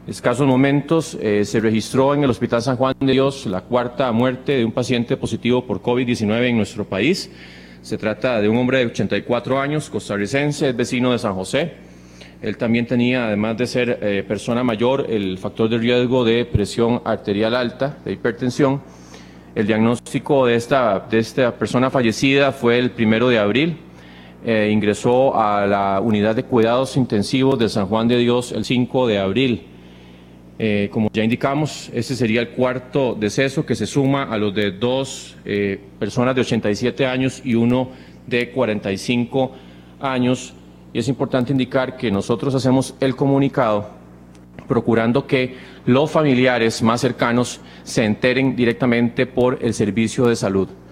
escasos momentos se registró en el Hospital San Juan de Dios la cuarta muerte de un paciente positivo por COVID-19 en nuestro país. Se trata de un hombre de 84 años, costarricense, es vecino de San José. Él también tenía, además de ser persona mayor, el factor de riesgo de presión arterial alta, de hipertensión. El diagnóstico de esta persona fallecida fue el 1 de abril. Ingresó a la unidad de cuidados intensivos de San Juan de Dios el 5 de abril. Como ya indicamos, este sería el cuarto deceso que se suma a los de dos personas de 87 años y uno de 45 años. Y es importante indicar que nosotros hacemos el comunicado procurando que los familiares más cercanos se enteren directamente por el servicio de salud.